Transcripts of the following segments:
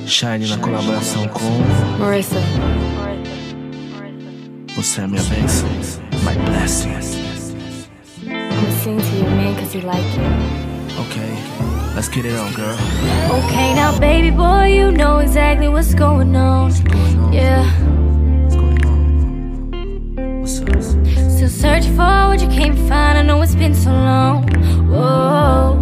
Shine na colaboração com Marissa. Você é minha bênção, my blessing. I'm singing to you, man, cause you like it. Okay, let's get it on, girl. Okay, now baby boy, you know exactly what's going on. Yeah. What's going on? What's up? Still searching for what you can't find. I know it's been so long. Whoa.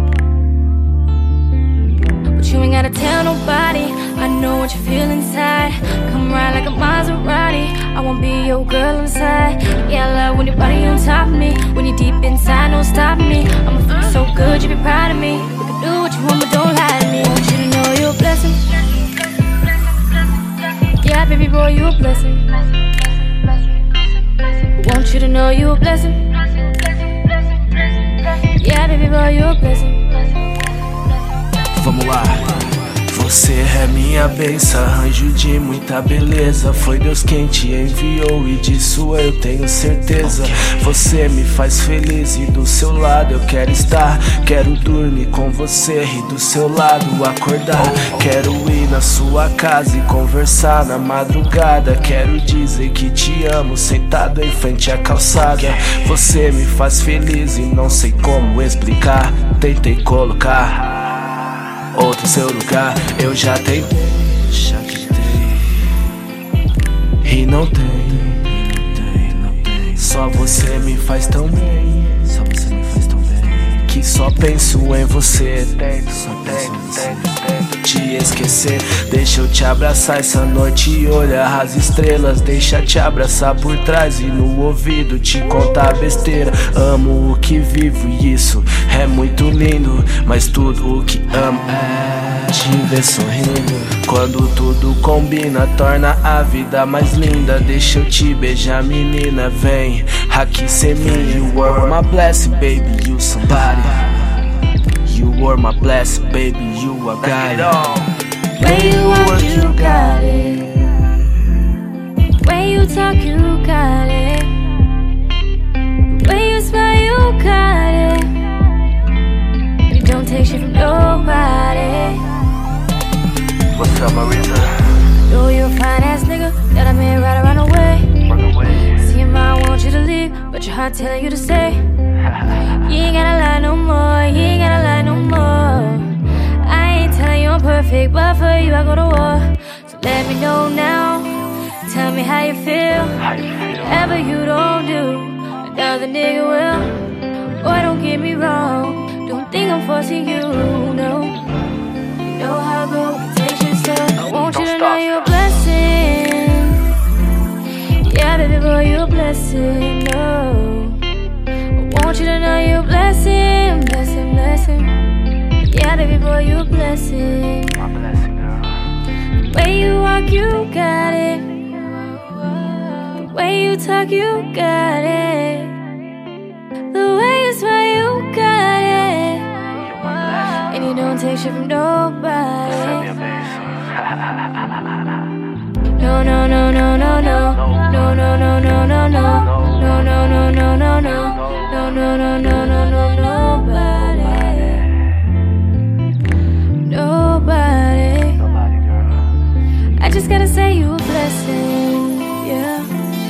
But you ain't gotta tell nobody. I know what you feel inside. Come ride like a Maserati. I won't be your girl inside. Yeah, I love when your body on top of me. When you're deep inside, don't stop me. I'ma feel so good, you be proud of me. You can do what you want, but don't lie to me. Want you to know you're a blessing. Yeah, baby boy, you a blessing. Want you to know you a blessing. Yeah, baby boy, you a blessing. Vamos lá. Você é minha bênção, arranjo de muita beleza. Foi Deus quem te enviou e disso eu tenho certeza. Você me faz feliz e do seu lado eu quero estar. Quero dormir com você e do seu lado acordar. Quero ir na sua casa e conversar na madrugada. Quero dizer que te amo sentado em frente à calçada. Você me faz feliz e não sei como explicar. Tentei colocar outro em seu lugar, eu já tentei, e não tem. Só você me faz tão bem, que só penso em você. Tento te esquecer. Deixa eu te abraçar essa noite e olhar as estrelas. Deixa te abraçar por trás e no ouvido te contar besteira. Amo o que vivo e isso é muito lindo, mas tudo o que amo é te ver sorrindo. Quando tudo combina, torna a vida mais linda. Deixa eu te beijar, menina, vem aqui ser minha. You are my blessing, baby, you somebody. You are my blessing, baby, you a guy. When you walk, you got it. When you talk, you got it. When you smile, you got it. You don't take shit from nobody. What's up, Marissa? Know you're a fine ass nigga that I made right around the way. See your mind want you to leave, but your heart telling you to stay. You ain't gotta lie no more, you ain't gotta lie no more. I ain't telling you I'm perfect, but for you I go to war. So let me know now, tell me how you feel. Whatever you don't do, another nigga will. Boy, don't get me wrong, don't think I'm forcing you, no. You know how reputation stuff. I want you to know you're a blessing. Yeah, baby boy, you're a blessing, no. I want you to know you're a blessing, blessing, blessing. Yeah, baby boy, you're a blessing. My blessing, girl. The way you walk, you got it. The way you talk, you got it. The way you smile, you got it. And you don't take shit from nobody. No, no, no, no, no, no. No, no, no, no, no, no. No, no, no, no, no, no. No, no, no, no, no, no, nobody. Nobody. I just gotta say you a blessing, yeah.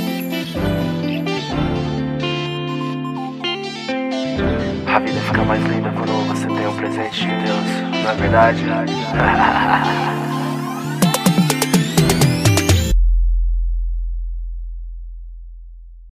A vida fica mais linda quando você tem um presente de Deus, não é verdade?